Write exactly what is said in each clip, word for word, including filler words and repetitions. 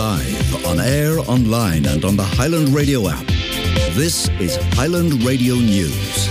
Live, on air, online and on the Highland Radio app. This is Highland Radio News.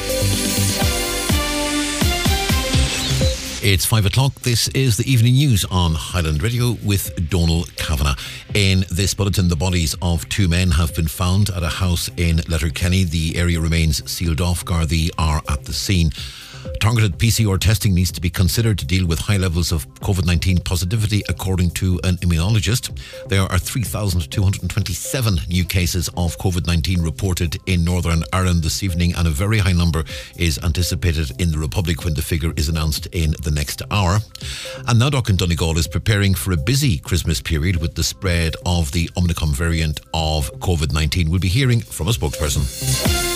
It's five o'clock. This is the evening news on Highland Radio with Donal Kavanagh. In this bulletin, the bodies of two men have been found at a house in Letterkenny. The area remains sealed off. Gardaí are at the scene. Targeted P C R testing needs to be considered to deal with high levels of COVID nineteen positivity, according to an immunologist. There are three thousand two hundred twenty-seven new cases of COVID nineteen reported in Northern Ireland this evening, and a very high number is anticipated in the Republic when the figure is announced in the next hour. And Nadoc in Donegal is preparing for a busy Christmas period with the spread of the Omicron variant of COVID nineteen. We'll be hearing from a spokesperson.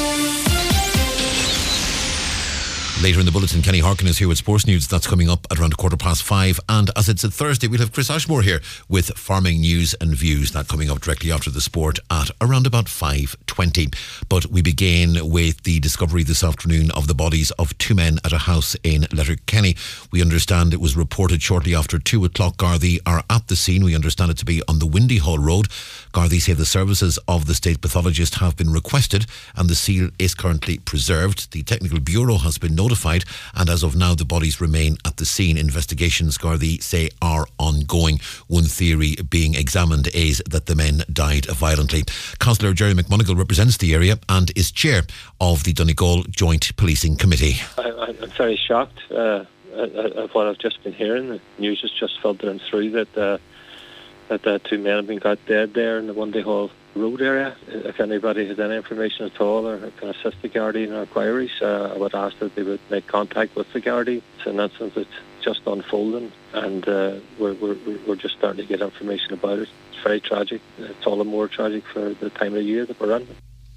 Later in the bulletin, Kenny Harkin is here with Sports News. That's coming up at around a quarter past five. And as it's a Thursday, we'll have Chris Ashmore here with farming news and views. That coming up directly after the sport at around about five twenty. But we begin with the discovery this afternoon of the bodies of two men at a house in Letterkenny. We understand it was reported shortly after two o'clock. Gardaí are at the scene. We understand it to be on the Windy Hall Road. Gardaí say the services of the state pathologist have been requested and the seal is currently preserved. The Technical Bureau has been notified. Notified, and as of now the bodies remain at the scene. Investigations, Gardaí say, are ongoing. One theory being examined is that the men died violently. Councillor Jerry McMonigal represents the area and is chair of the Donegal Joint Policing Committee. I, I'm very shocked uh, at, at what I've just been hearing. The news is just filtering through that uh, that uh, two men have been got dead there in the Windy Hall Road area. If anybody has any information at all or can assist the Gardaí in our inquiries, uh, I would ask that they would make contact with the Gardaí. It's an incident that's just unfolding, and uh, we're, we're we're just starting to get information about it. It's very tragic. It's all the more tragic for the time of year that we're in.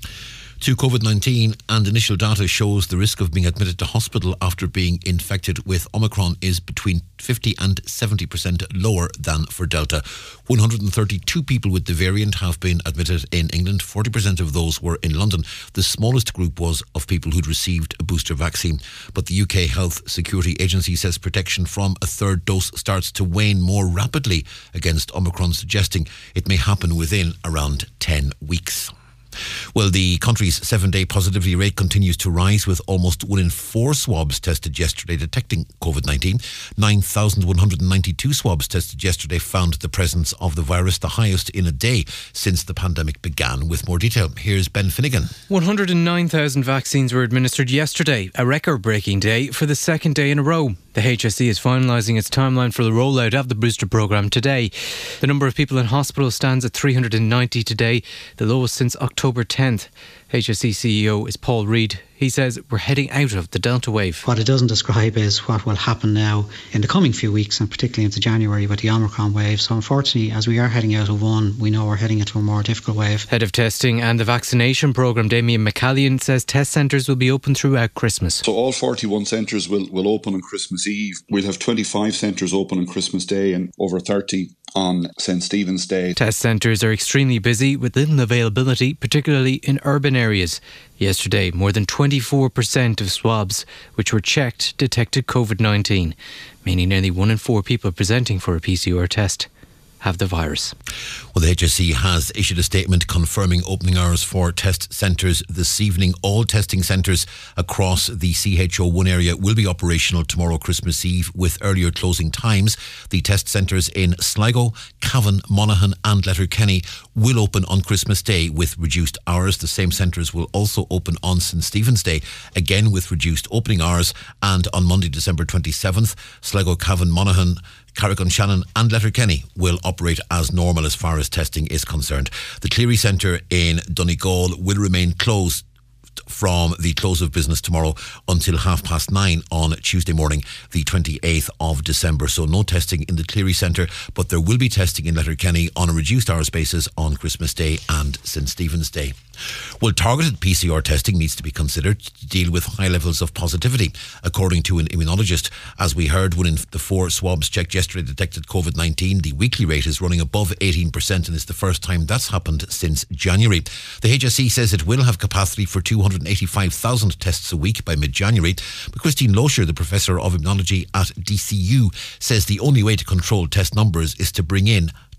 To COVID nineteen, and initial data shows the risk of being admitted to hospital after being infected with Omicron is between fifty and seventy percent lower than for Delta. one hundred thirty-two people with the variant have been admitted in England. forty percent of those were in London. The smallest group was of people who'd received a booster vaccine. But the U K Health Security Agency says protection from a third dose starts to wane more rapidly against Omicron, suggesting it may happen within around ten weeks. Well, the country's seven-day positivity rate continues to rise, with almost one in four swabs tested yesterday detecting COVID nineteen. nine thousand one hundred ninety-two swabs tested yesterday found the presence of the virus, the highest in a day since the pandemic began. With more detail, here's Ben Finnegan. one hundred nine thousand vaccines were administered yesterday, a record-breaking day for the second day in a row. The H S E is finalising its timeline for the rollout of the booster programme today. The number of people in hospital stands at three hundred ninety today, the lowest since October tenth. H S E C E O is Paul Reid. He says we're heading out of the Delta wave. What it doesn't describe is what will happen now in the coming few weeks, and particularly into January with the Omicron wave. So unfortunately, as we are heading out of one, we know we're heading into a more difficult wave. Head of Testing and the Vaccination Programme, Damien McCallion, says test centres will be open throughout Christmas. So all forty-one centres will, will open on Christmas Eve. We'll have twenty-five centres open on Christmas Day and over thirty on Saint Stephen's Day. Test centres are extremely busy with little availability, particularly in urban areas. Yesterday, more than twenty-four percent of swabs which were checked detected COVID nineteen, meaning nearly one in four people presenting for a P C R test have the virus. Well, the H S E has issued a statement confirming opening hours for test centres this evening. All testing centres across the C H O one area will be operational tomorrow, Christmas Eve, with earlier closing times. The test centres in Sligo, Cavan, Monaghan and Letterkenny will open on Christmas Day with reduced hours. The same centres will also open on Saint Stephen's Day, again with reduced opening hours. And on Monday, December twenty-seventh, Sligo, Cavan, Monaghan, Carrick-on-Shannon and Letterkenny will operate as normal as far as testing is concerned. The Cleary Centre in Donegal will remain closed from the close of business tomorrow until half past nine on Tuesday morning, the twenty-eighth of December. So no testing in the Cleary Centre, but there will be testing in Letterkenny on a reduced hours basis on Christmas Day and Saint Stephen's Day. Well, targeted P C R testing needs to be considered to deal with high levels of positivity, according to an immunologist. As we heard, one in the four swabs checked yesterday detected COVID nineteen. The weekly rate is running above eighteen percent, and it's the first time that's happened since January. The H S E says it will have capacity for two hundred eighty-five thousand tests a week by mid-January. But Christine Loescher, the Professor of Immunology at D C U, says the only way to control test numbers is to bring in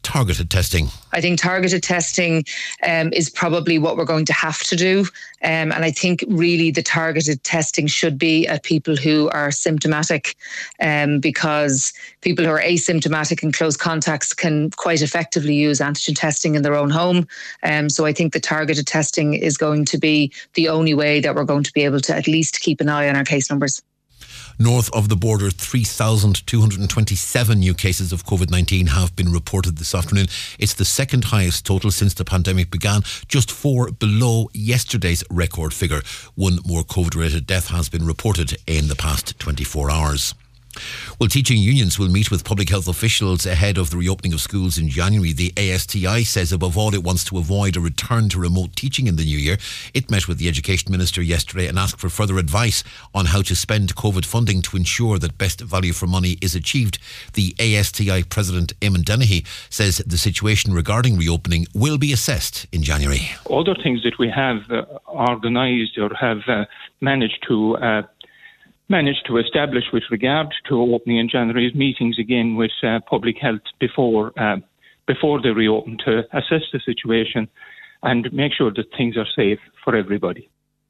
targeted testing. I think targeted testing um, is probably what we're going to have to do. Um, and I think really the targeted testing should be at people who are symptomatic, um, because people who are asymptomatic and close contacts can quite effectively use antigen testing in their own home. Um, so I think the targeted testing is going to be the only way that we're going to be able to at least keep an eye on our case numbers. North of the border, three thousand two hundred twenty-seven new cases of COVID nineteen have been reported this afternoon. It's the second highest total since the pandemic began, just four below yesterday's record figure. One more COVID-related death has been reported in the past twenty-four hours. Well, teaching unions will meet with public health officials ahead of the reopening of schools in January. The A S T I says above all it wants to avoid a return to remote teaching in the new year. It met with the Education Minister yesterday and asked for further advice on how to spend COVID funding to ensure that best value for money is achieved. The A S T I President Eamon Dennehy says the situation regarding reopening will be assessed in January. Other things that we have uh, organised or have uh, managed to uh, managed to establish with regard to opening in January is meetings again with uh, public health before uh, before they reopen to assess the situation and make sure that things are safe for everybody.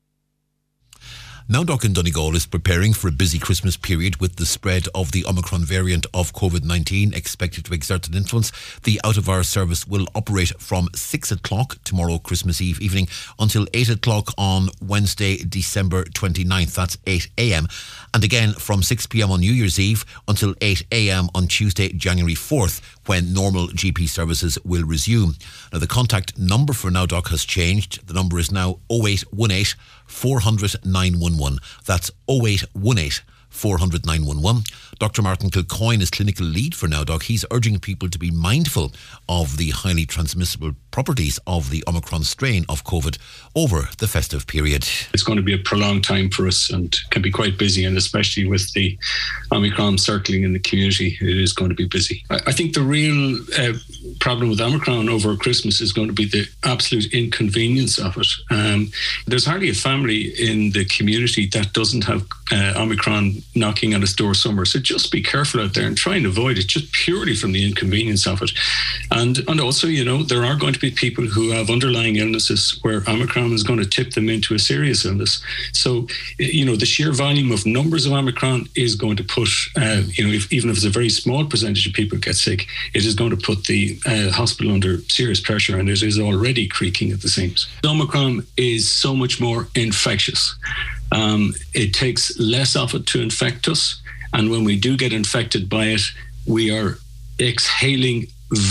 Nowdoc in Donegal is preparing for a busy Christmas period with the spread of the Omicron variant of COVID nineteen expected to exert an influence. The out-of-hours service will operate from six o'clock tomorrow, Christmas Eve evening, until eight o'clock on Wednesday, December twenty-ninth. That's eight a.m. And again from six p.m. on New Year's Eve until eight a.m. on Tuesday, January fourth, when normal G P services will resume. Now, the contact number for Nowdoc has changed. The number is now oh eight one eight, four hundred, nine one one. That's oh eight one eight, four hundred, nine one one. Doctor Martin Kilcoyne is clinical lead for Nowdoc. He's urging people to be mindful of the highly transmissible properties of the Omicron strain of COVID over the festive period. It's going to be a prolonged time for us and can be quite busy, and especially with the Omicron circling in the community, it is going to be busy. I think the real uh, problem with Omicron over Christmas is going to be the absolute inconvenience of it. Um, there's hardly a family in the community that doesn't have uh, Omicron knocking on its door somewhere. So just be careful out there and try and avoid it, just purely from the inconvenience of it. And and also, you know, there are going to be people who have underlying illnesses where Omicron is going to tip them into a serious illness. So, you know, the sheer volume of numbers of Omicron is going to put, uh, you know, if, even if it's a very small percentage of people get sick, it is going to put the uh, hospital under serious pressure, and it is already creaking at the seams. Omicron is so much more infectious. Um, it takes less of it to infect us. And when we do get infected by it, we are exhaling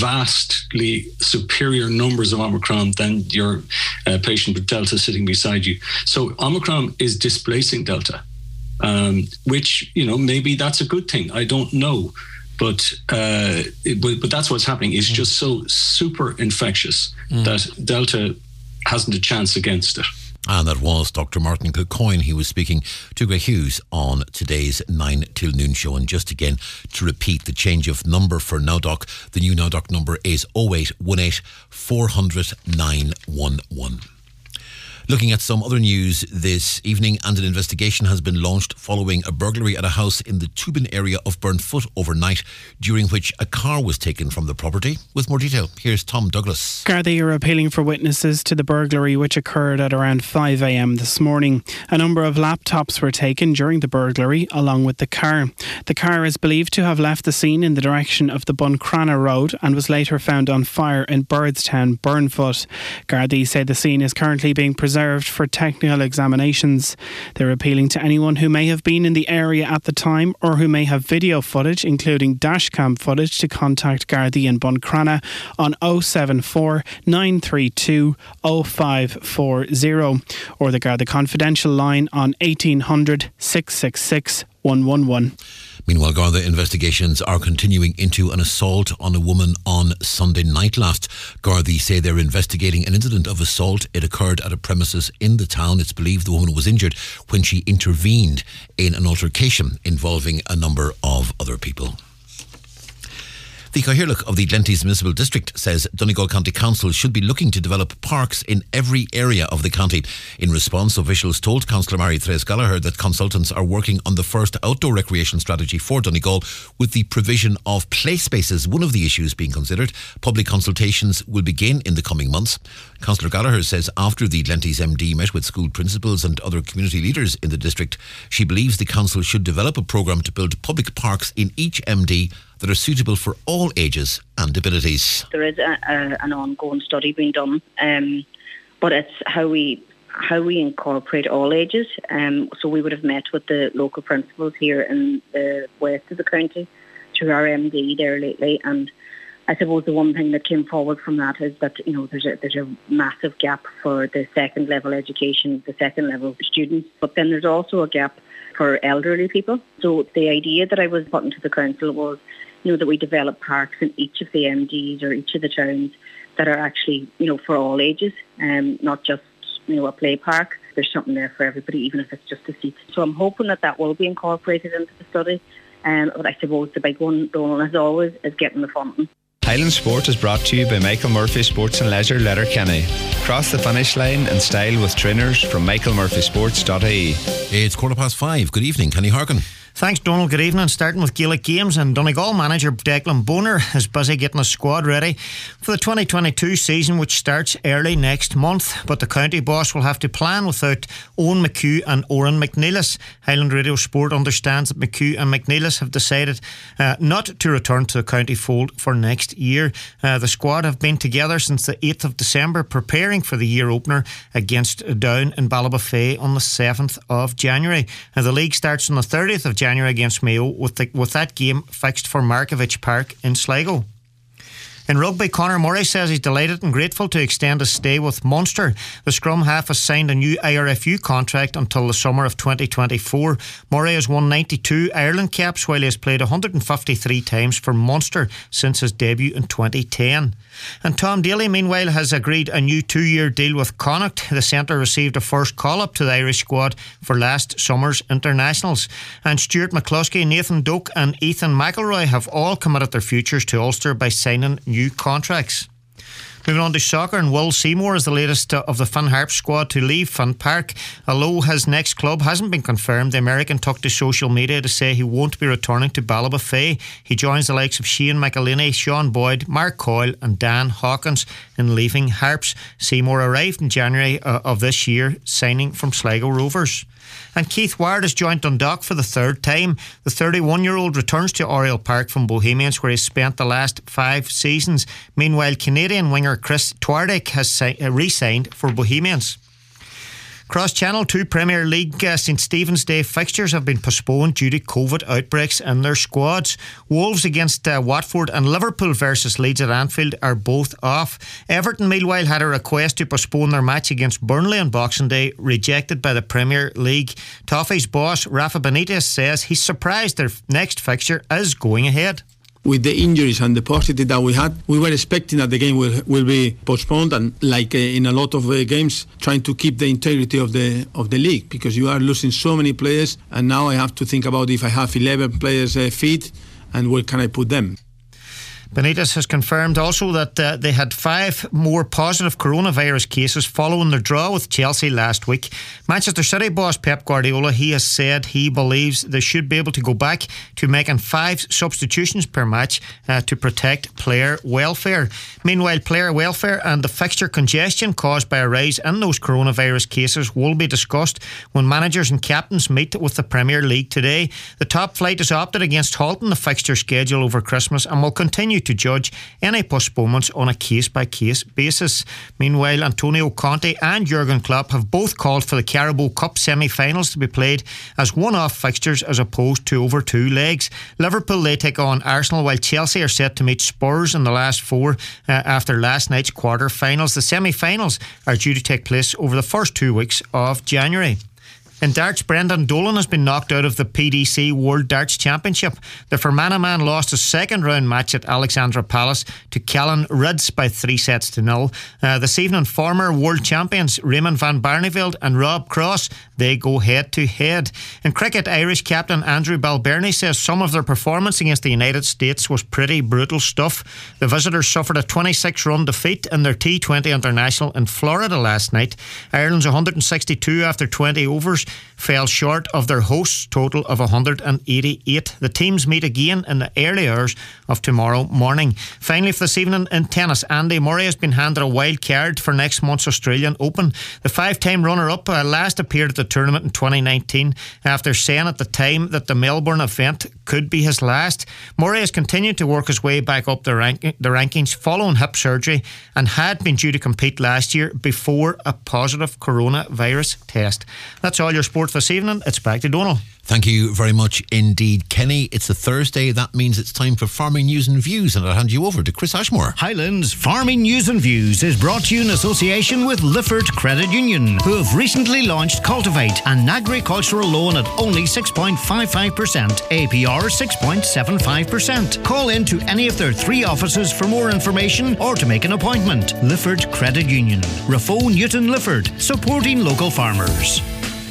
vastly superior numbers of Omicron than your uh, patient with Delta sitting beside you. So Omicron is displacing Delta, um, which, you know, maybe that's a good thing. I don't know. But, uh, it, but but that's what's happening. It's mm. just so super infectious mm. that Delta hasn't a chance against it. And that was Doctor Martin Kilcoyne. He was speaking to Greg Hughes on today's nine till noon show. And just again, to repeat the change of number for Nowdoc, the new Nowdoc number is oh eight one eight, four hundred, nine one one. Looking at some other news this evening, and an investigation has been launched following a burglary at a house in the Tubin area of Burnfoot overnight, during which a car was taken from the property. With more detail, here's Tom Douglas. Gardaí are appealing for witnesses to the burglary, which occurred at around five a.m. this morning. A number of laptops were taken during the burglary, along with the car. The car is believed to have left the scene in the direction of the Buncrana Road and was later found on fire in Birdstown, Burnfoot. Gardaí say the scene is currently being preserved for technical examinations. They're appealing to anyone who may have been in the area at the time or who may have video footage, including dashcam footage, to contact Gardaí in Buncrana on oh seven four, nine three two, oh five four oh or the Garda Confidential line on eighteen hundred, six six six, one one one. Meanwhile, Garda investigations are continuing into an assault on a woman on Sunday night last. Gardaí say they're investigating an incident of assault. It occurred at a premises in the town. It's believed the woman was injured when she intervened in an altercation involving a number of other people. The Cathaoirleach of the Glenties Municipal District says Donegal County Council should be looking to develop parks in every area of the county. In response, officials told Councillor Mary-Therese Gallagher that consultants are working on the first outdoor recreation strategy for Donegal with the provision of play spaces, one of the issues being considered. Public consultations will begin in the coming months. Councillor Gallagher says after the Glenties M D met with school principals and other community leaders in the district, she believes the council should develop a programme to build public parks in each M D that are suitable for all ages and abilities. There is a, a, an ongoing study being done, um, but it's how we how we incorporate all ages. Um, so we would have met with the local principals here in the west of the county through our M D there lately, and I suppose the one thing that came forward from that is that, you know, there's a there's a massive gap for the second level education, the second level students, but then there's also a gap for elderly people. So the idea that I was putting to the council was, you know, that we develop parks in each of the M Ds or each of the towns that are actually, you know, for all ages, um, not just, you know, a play park. There's something there for everybody, even if it's just a seat. So I'm hoping that that will be incorporated into the study. Um, but I suppose the big one, Donald, as always, is getting the funding. Highland Sport is brought to you by Michael Murphy Sports and Leisure, Letterkenny. Cross the finish line in style with trainers from michael murphy sports dot I E. It's quarter past five. Good evening, Kenny Harkin. Thanks, Donald. Good evening. Starting with Gaelic Games, and Donegal manager Declan Bonner is busy getting a squad ready for the twenty twenty-two season, which starts early next month. But the county boss will have to plan without Owen McHugh and Oran McNeilis. Highland Radio Sport understands that McHugh and McNeilis have decided uh, not to return to the county fold for next year. Uh, the squad have been together since the eighth of December, preparing for the year opener against Down in Ballybofey on the seventh of January. Now, the league starts on the thirtieth of January against Mayo, with the, with that game fixed for Markovich Park in Sligo. In rugby, Conor Murray says he's delighted and grateful to extend his stay with Munster. The scrum half has signed a new I R F U contract until the summer of twenty twenty-four. Murray has won ninety-two Ireland caps, while he has played one hundred fifty-three times for Munster since his debut in twenty ten. And Tom Daly, meanwhile, has agreed a new two-year deal with Connacht. The centre received a first call-up to the Irish squad for last summer's internationals. And Stuart McCluskey, Nathan Doak and Ethan McElroy have all committed their futures to Ulster by signing new contracts. Moving on to soccer, and Will Seymour is the latest of the Finn Harps squad to leave Finn Park. Although his next club hasn't been confirmed, the American took to social media to say he won't be returning to Ballybofey. He joins the likes of Shane McElhinney, Sean Boyd, Mark Coyle and Dan Hawkins in leaving Harps. Seymour arrived in January uh, of this year, signing from Sligo Rovers. And Keith Ward has joined Dundalk for the third time. The thirty-one-year-old returns to Oriel Park from Bohemians, where he spent the last five seasons. Meanwhile, Canadian winger Chris Twardick has si- uh, re-signed for Bohemians. Cross-Channel two Premier League uh, St Stephen's Day fixtures have been postponed due to COVID outbreaks in their squads. Wolves against uh, Watford and Liverpool versus Leeds at Anfield are both off. Everton, meanwhile, had a request to postpone their match against Burnley on Boxing Day, rejected by the Premier League. Toffee's boss, Rafa Benitez, says he's surprised their next fixture is going ahead. With the injuries and the positive that we had, we were expecting that the game will will be postponed, and like uh, in a lot of uh, games, trying to keep the integrity of the of the league, because you are losing so many players, and now I have to think about if I have eleven players uh, fit, and where can I put them. Benitez has confirmed also that uh, they had five more positive coronavirus cases following their draw with Chelsea last week. Manchester City boss Pep Guardiola, he has said he believes they should be able to go back to making five substitutions per match uh, to protect player welfare. Meanwhile, player welfare and the fixture congestion caused by a rise in those coronavirus cases will be discussed when managers and captains meet with the Premier League today. The top flight has opted against halting the fixture schedule over Christmas and will continue to judge any postponements on a case-by-case basis. Meanwhile, Antonio Conte and Jurgen Klopp have both called for the Carabao Cup semi-finals to be played as one-off fixtures as opposed to over two legs. Liverpool, they take on Arsenal, while Chelsea are set to meet Spurs in the last four uh, after last night's quarter-finals. The semi-finals are due to take place over the first two weeks of January. In darts, Brendan Dolan has been knocked out of the P D C World Darts Championship. The Fermanagh man lost a second round match at Alexandra Palace to Callan Ridds by three sets to nil. Uh, this evening, former world champions Raymond van Barneveld and Rob Cross, they go head to head. In cricket, Irish captain Andrew Balbirnie says some of their performance against the United States was pretty brutal stuff. The visitors suffered a twenty-six run defeat in their T twenty international in Florida last night. Ireland's one hundred sixty-two after twenty overs fell short of their hosts' total of one hundred eighty-eight. The teams meet again in the early hours of tomorrow morning. Finally, for this evening in tennis, Andy Murray has been handed a wild card for next month's Australian Open. The five-time runner-up uh, last appeared at the tournament in twenty nineteen after saying at the time that the Melbourne event could be his last. Murray has continued to work his way back up the, rank- the rankings following hip surgery and had been due to compete last year before a positive coronavirus test. That's all your sport this evening. It's back to Donal. Thank you very much indeed, Kenny. It's a Thursday. That means it's time for Farming News and Views, and I'll hand you over to Chris Ashmore. Highlands Farming News and Views is brought to you in association with Lifford Credit Union, who have recently launched Cultivate, an agricultural loan at only six point five five percent, A P R six point seven five percent. Call in to any of their three offices for more information or to make an appointment. Lifford Credit Union, Rafo Newton Lifford, supporting local farmers.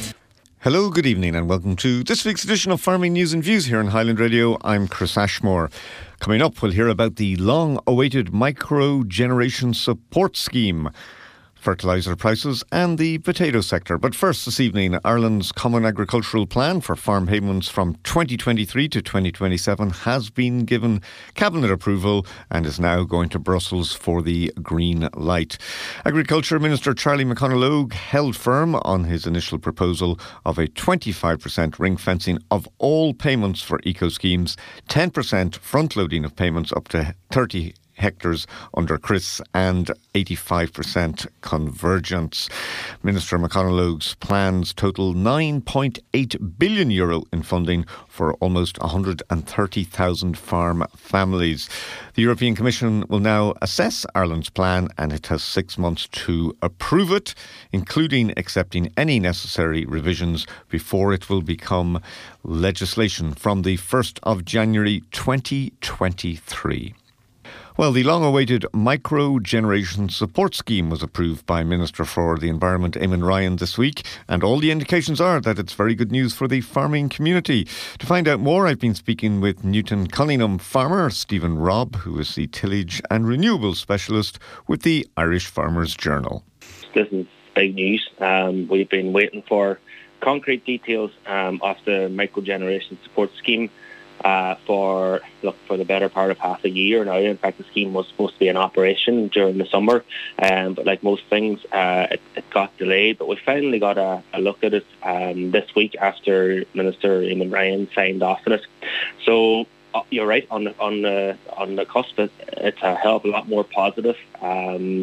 Hello, good evening and welcome to this week's edition of Farming News and Views here on Highland Radio. I'm Chris Ashmore. Coming up, we'll hear about the long-awaited micro-generation support scheme, fertiliser prices and the potato sector. But first this evening, Ireland's Common Agricultural Plan for farm payments from twenty twenty-three to twenty twenty-seven has been given Cabinet approval and is now going to Brussels for the green light. Agriculture Minister Charlie McConalogue held firm on his initial proposal of a twenty-five percent ring fencing of all payments for eco schemes, ten percent front loading of payments up to thirty hectares under C R I S and eighty-five percent convergence. Minister McConalogue's plans total nine point eight billion euro in funding for almost one hundred thirty thousand farm families. The European Commission will now assess Ireland's plan and it has six months to approve it, including accepting any necessary revisions before it will become legislation from the first of January twenty twenty-three. Well, the long-awaited micro-generation support scheme was approved by Minister for the Environment, Eamon Ryan, this week, and all the indications are that it's very good news for the farming community. To find out more, I've been speaking with Newton Cunningham farmer Stephen Robb, who is the tillage and renewables specialist with the Irish Farmers Journal. This is big news. Um, we've been waiting for concrete details um, of the micro-generation support scheme Uh, for look for the better part of half a year now. In fact, the scheme was supposed to be in operation during the summer, um, but like most things, uh, it, it got delayed. But we finally got a, a look at it um, this week after Minister Eamon Ryan signed off on it. So uh, you're right on the on the on the cusp. It, it's a hell of a lot more positive um,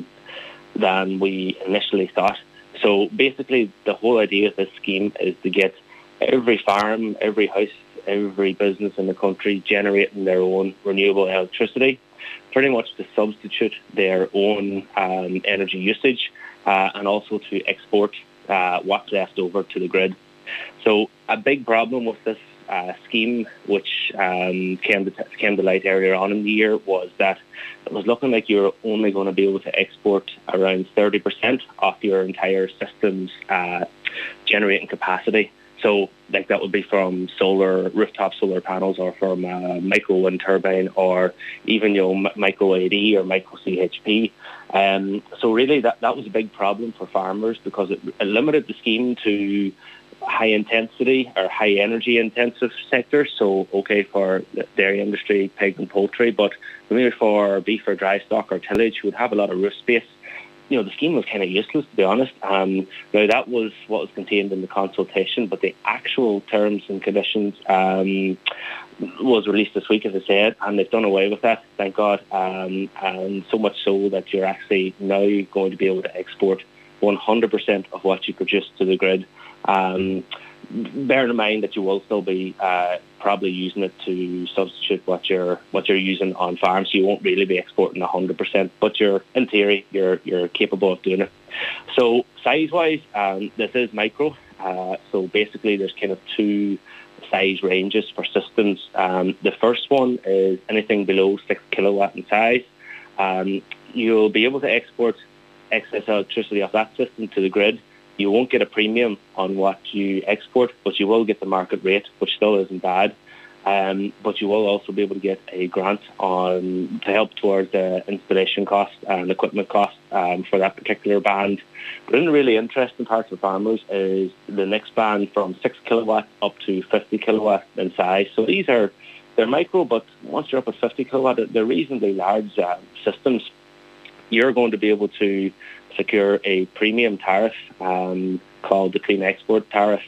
than we initially thought. So basically, the whole idea of this scheme is to get every farm, every house, every business in the country generating their own renewable electricity, pretty much to substitute their own um, energy usage uh, and also to export uh, what's left over to the grid. So a big problem with this uh, scheme, which um, came, to, came to light earlier on in the year, was that it was looking like you were only going to be able to export around thirty percent of your entire system's uh, generating capacity. So, like that would be from solar, rooftop solar panels, or from a micro wind turbine, or even you know micro A D or micro C H P. Um, so really, that that was a big problem for farmers because it, it limited the scheme to high intensity or high energy intensive sectors. So, okay, for the dairy industry, pig and poultry, but maybe for beef or dry stock or tillage, who would have a lot of roof space. You know, the scheme was kind of useless, to be honest. Um, now, that was what was contained in the consultation, but the actual terms and conditions um, was released this week, as I said, and they've done away with that, thank God. Um, and so much so that you're actually now going to be able to export one hundred percent of what you produce to the grid. Um, bearing in mind that you will still be uh, probably using it to substitute what you're what you're using on farm, so you won't really be exporting one hundred percent, but you're in theory you're you're capable of doing it. So size wise, um, this is micro. Uh, so basically there's kind of two size ranges for systems. Um, the first one is anything below six kilowatt in size. Um, you'll be able to export excess electricity off that system to the grid. You won't get a premium on what you export, but you will get the market rate, which still isn't bad. Um, but you will also be able to get a grant on to help towards the installation cost and equipment cost um, for that particular band. But then the really interesting part for farmers is the next band from six kilowatt up to fifty kilowatt in size. So these are they're micro, but once you're up at fifty kilowatt, they're reasonably large uh, systems. You're going to be able to secure a premium tariff um, called the Clean Export Tariff.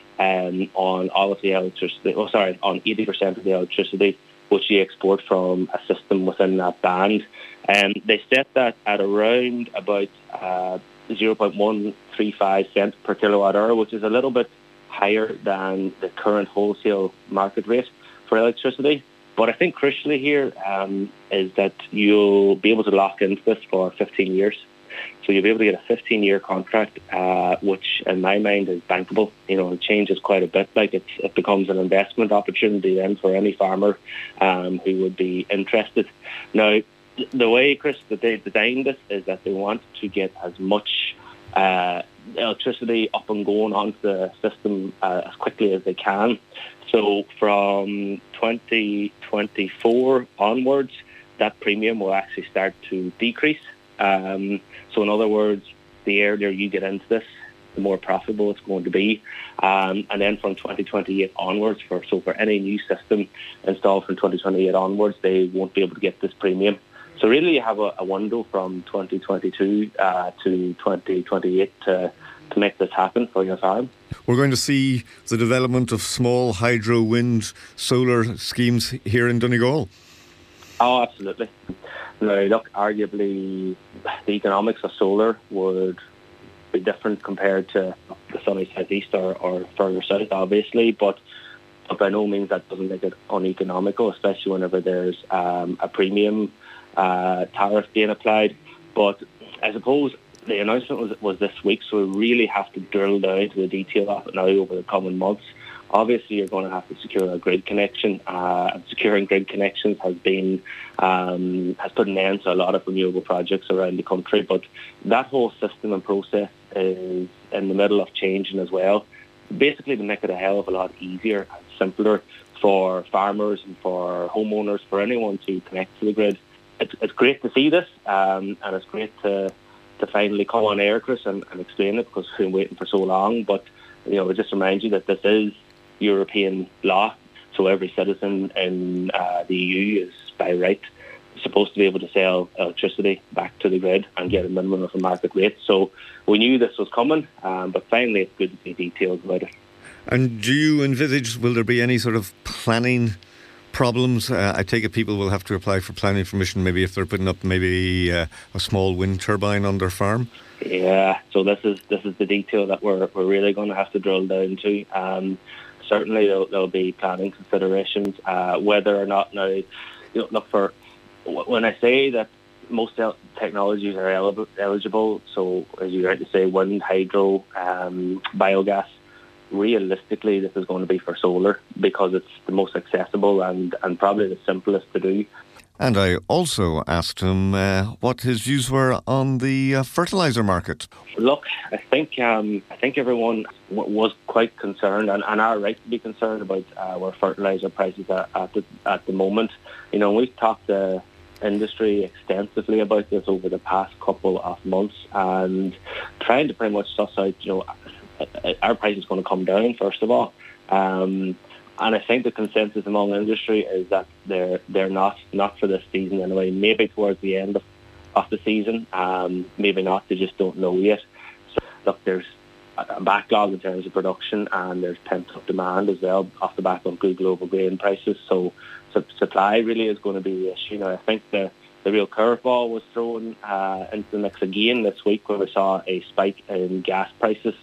Um, on all of the electricity, oh sorry, on eighty percent of the electricity which you export from a system within that band. And um, they set that at around about uh, zero point one three five cent per kilowatt hour, which is a little bit higher than the current wholesale market rate for electricity. But I think crucially here um, is that you'll be able to lock into this for fifteen years. So you'll be able to get a fifteen-year contract, uh, which in my mind is bankable. You know, it changes quite a bit. Like it's, it becomes an investment opportunity then for any farmer um, who would be interested. Now, the way, Chris, that they designed this is that they want to get as much uh, electricity up and going onto the system uh, as quickly as they can. So from twenty twenty-four onwards, that premium will actually start to decrease. Um, so in other words, the earlier you get into this, the more profitable it's going to be. Um, and then from twenty twenty-eight onwards, for so for any new system installed from twenty twenty-eight onwards, they won't be able to get this premium. So really you have a, a window from twenty twenty-two uh, to twenty twenty-eight to, to make this happen for your farm. We're going to see the development of small hydro, wind, solar schemes here in Donegal. Oh, absolutely. Now, look, arguably the economics of solar would be different compared to the sunny southeast or, or further south, obviously, but, but by no means that doesn't make it uneconomical, especially whenever there's um, a premium uh, tariff being applied. But I suppose the announcement was, was this week, so we really have to drill down into the detail of it now over the coming months. Obviously, you're going to have to secure a grid connection. Uh, and securing grid connections has been um, has put an end to a lot of renewable projects around the country. But that whole system and process is in the middle of changing as well. Basically, to make it a hell of a lot easier and simpler for farmers and for homeowners, for anyone to connect to the grid. It's, it's great to see this, um, and it's great to to finally come on air, Chris, and, and explain it because we've been waiting for so long. But you know, it just reminds you that this is European law, so every citizen in uh, the E U is by right supposed to be able to sell electricity back to the grid and get a minimum of a market rate. So we knew this was coming, um, but finally it's good to see details about it. And do you envisage, will there be any sort of planning problems? Uh, I take it people will have to apply for planning permission maybe if they're putting up maybe uh, a small wind turbine on their farm? Yeah, so this is this is the detail that we're, we're really going to have to drill down to. Um, Certainly, there'll, there'll be planning considerations. Uh, whether or not now, you know, look for when I say that most technologies are el- eligible. So, as you rightly say, wind, hydro, um, biogas. Realistically, this is going to be for solar because it's the most accessible and, and probably the simplest to do. And I also asked him uh, what his views were on the uh, fertiliser market. Look, I think um, I think everyone w- was quite concerned and, and are right to be concerned about uh, where fertiliser prices are at the, at the moment. You know, we've talked to industry extensively about this over the past couple of months and trying to pretty much suss out, you know, our price is going to come down, first of all. Um, And I think the consensus among industry is that they're they're not not for this season anyway. Maybe towards the end of, of the season, um, maybe not. They just don't know yet. So look, there's a backlog in terms of production, and there's pent up demand as well off the back of good global grain prices. So, so supply really is going to be the issue. Now, I think the the real curveball was thrown uh, into the mix again this week, where we saw a spike in gas prices.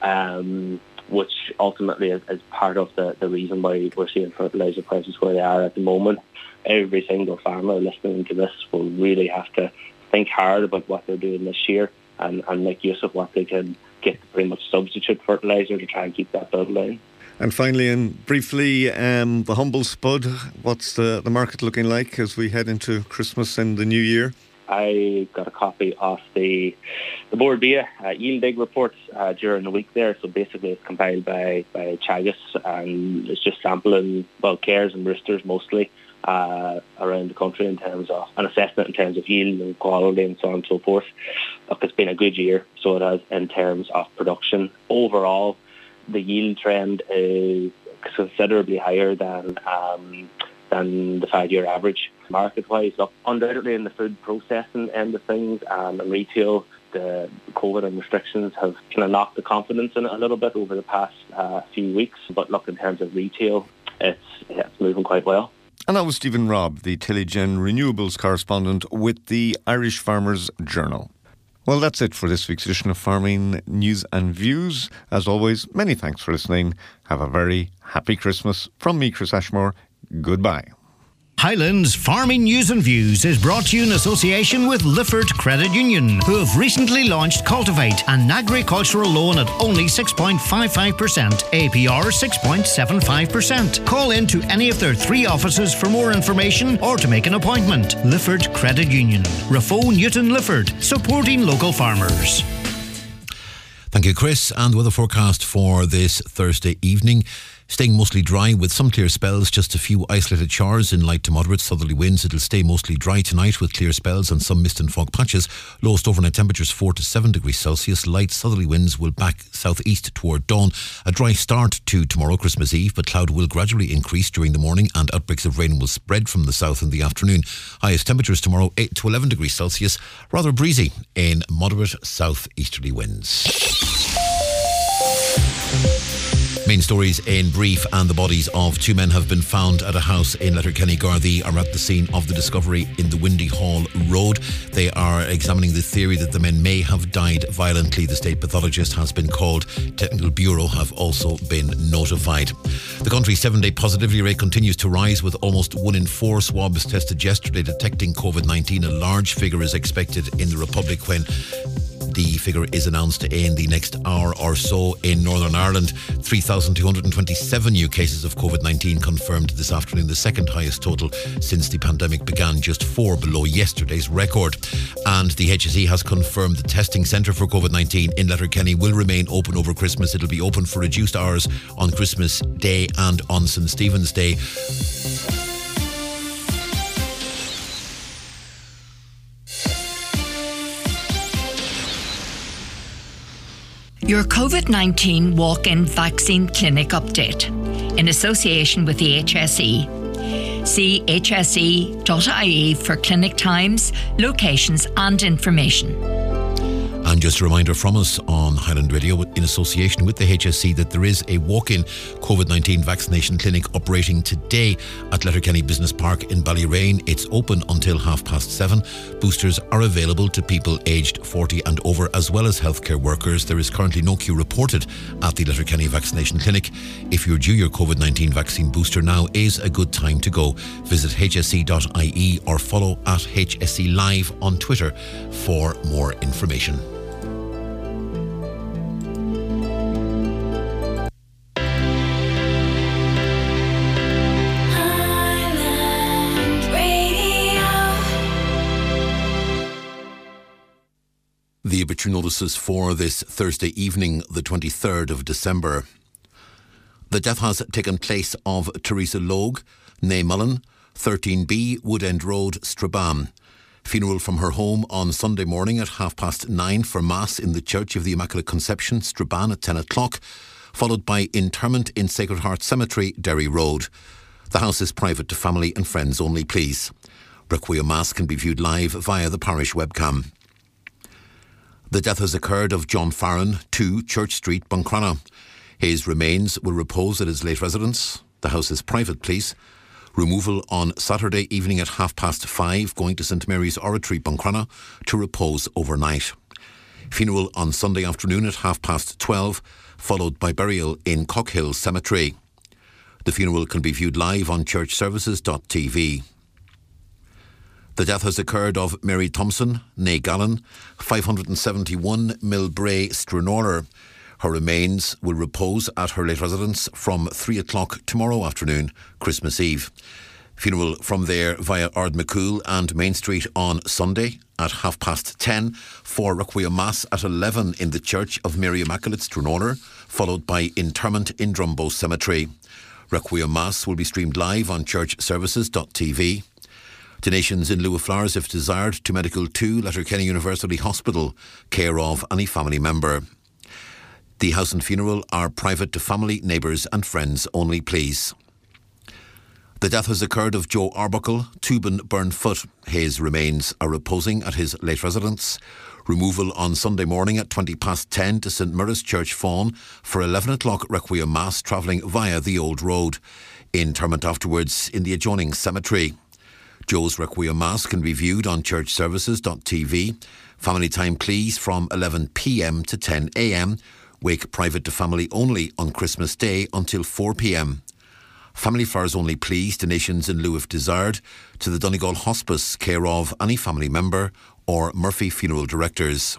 Um, which ultimately is, is part of the, the reason why we're seeing fertiliser prices where they are at the moment. Every single farmer listening to this will really have to think hard about what they're doing this year and, and make use of what they can get pretty much substitute fertiliser to try and keep that build line. And finally, and briefly, um, the humble spud, what's the, the market looking like as we head into Christmas and the new year? I got a copy of the the Bord Bia uh, yield egg reports uh, during the week there. So basically it's compiled by, by Teagasc, and it's just sampling, well, Cares and Roosters mostly uh, around the country in terms of an assessment in terms of yield and quality and so on and so forth. Look, it's been a good year, so it has in terms of production. Overall, the yield trend is considerably higher than um, than the five-year average. Market-wise, look, undoubtedly in the food processing end of things um, and retail, the COVID and restrictions have kind of knocked the confidence in it a little bit over the past uh, few weeks. But look, in terms of retail, it's, yeah, it's moving quite well. And that was Stephen Robb, the Tillygen Renewables correspondent with the Irish Farmers Journal. Well, that's it for this week's edition of Farming News and Views. As always, many thanks for listening. Have a very happy Christmas. From me, Chris Ashmore, goodbye. Highlands Farming News and Views is brought to you in association with Lifford Credit Union, who have recently launched Cultivate, an agricultural loan at only six point five five percent, A P R six point seven five percent. Call in to any of their three offices for more information or to make an appointment. Lifford Credit Union, Raffo Newton Lifford, supporting local farmers. Thank you, Chris. And weather forecast for this Thursday evening. Staying mostly dry with some clear spells, just a few isolated showers in light to moderate southerly winds. It'll stay mostly dry tonight with clear spells and some mist and fog patches. Lowest overnight temperatures four to seven degrees Celsius. Light southerly winds will back southeast toward dawn. A dry start to tomorrow, Christmas Eve, but cloud will gradually increase during the morning and outbreaks of rain will spread from the south in the afternoon. Highest temperatures tomorrow eight to eleven degrees Celsius. Rather breezy in moderate southeasterly winds. Main stories in brief, and the bodies of two men have been found at a house in Letterkenny. Gardaí are at the scene of the discovery in the Windy Hall Road. They are examining the theory that the men may have died violently. The state pathologist has been called. Technical Bureau have also been notified. The country's seven-day positivity rate continues to rise, with almost one in four swabs tested yesterday detecting COVID nineteen. A large figure is expected in the Republic when the figure is announced in the next hour or so. In Northern Ireland, three thousand two hundred twenty-seven new cases of COVID nineteen confirmed this afternoon, the second highest total since the pandemic began, just four below yesterday's record. And the H S E has confirmed the testing centre for COVID nineteen in Letterkenny will remain open over Christmas. It'll be open for reduced hours on Christmas Day and on Saint Stephen's Day. Your COVID nineteen walk-in vaccine clinic update in association with the H S E. See h s e dot i e for clinic times, locations and information. And just a reminder from us on Highland Radio in association with the H S E that there is a walk-in COVID nineteen vaccination clinic operating today at Letterkenny Business Park in Ballyrane. It's open until half past seven. Boosters are available to people aged forty and over, as well as healthcare workers. There is currently no queue reported at the Letterkenny Vaccination Clinic. If you're due your COVID nineteen vaccine booster, now is a good time to go. Visit h s e dot i e or follow at H S E Live on Twitter for more information. The obituary notices for this Thursday evening, the twenty-third of December. The death has taken place of Teresa Logue, née Mullen, thirteen B, Wood End Road, Strabane. Funeral from her home on Sunday morning at half past nine for Mass in the Church of the Immaculate Conception, Strabane at ten o'clock, followed by interment in Sacred Heart Cemetery, Derry Road. The house is private to family and friends only, please. Requiem Mass can be viewed live via the parish webcam. The death has occurred of John Farron, two Church Street, Buncrana. His remains will repose at his late residence. The house is private, please. Removal on Saturday evening at half past five, going to Saint Mary's Oratory, Buncrana, to repose overnight. Funeral on Sunday afternoon at half past twelve, followed by burial in Cockhill Cemetery. The funeral can be viewed live on church services dot t v. The death has occurred of Mary Thompson, née Gallen, five hundred seventy-one Millbrae, Stranorlar. Her remains will repose at her late residence from three o'clock tomorrow afternoon, Christmas Eve. Funeral from there via Ardmacool and Main Street on Sunday at half past ten for Requiem Mass at eleven in the Church of Mary Immaculate, Stranorlar, followed by interment in Drumbo Cemetery. Requiem Mass will be streamed live on church services dot t v. Donations in lieu of flowers if desired to Medical two, Letterkenny University Hospital, care of any family member. The house and funeral are private to family, neighbours and friends only, please. The death has occurred of Joe Arbuckle, Tubin Burnfoot. His remains are reposing at his late residence. Removal on Sunday morning at twenty past ten to St Maurice Church Fawn for eleven o'clock Requiem Mass travelling via the Old Road. Interment afterwards in the adjoining cemetery. Joe's Requiem Mass can be viewed on church services dot t v. Family time please from eleven p m to ten a m. Wake private to family only on Christmas Day until four p m. Family flowers only please, donations in lieu if desired, to the Donegal Hospice, care of any family member or Murphy Funeral Directors.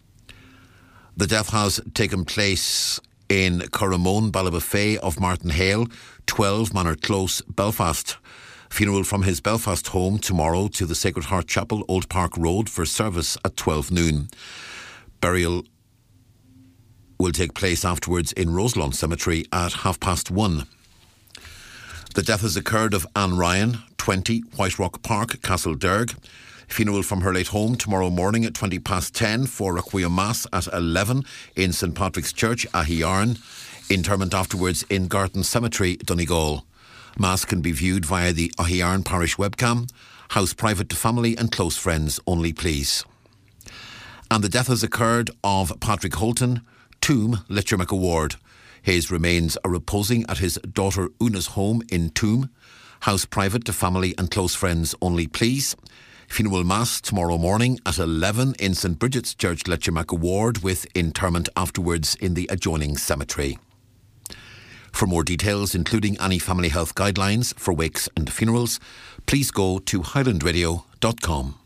The death has taken place in Corramone, Ballabafay of Martin Hale, twelve Manor Close, Belfast. Funeral from his Belfast home tomorrow to the Sacred Heart Chapel, Old Park Road, for service at twelve noon. Burial will take place afterwards in Roselawn Cemetery at half past one. The death has occurred of Anne Ryan, twenty, White Rock Park, Castlederg. Funeral from her late home tomorrow morning at twenty past ten for Requiem Mass at eleven in St Patrick's Church, Ahiarn. Interment afterwards in Garton Cemetery, Donegal. Mass can be viewed via the Ahiarn Parish webcam. House private to family and close friends only, please. And the death has occurred of Patrick Holton, Toom, Litchermacka Ward. His remains are reposing at his daughter Una's home in Toom. House private to family and close friends only, please. Funeral Mass tomorrow morning at eleven in St Bridget's Church, Letchermacka Ward, with interment afterwards in the adjoining cemetery. For more details, including any family health guidelines for wakes and funerals, please go to highland radio dot com.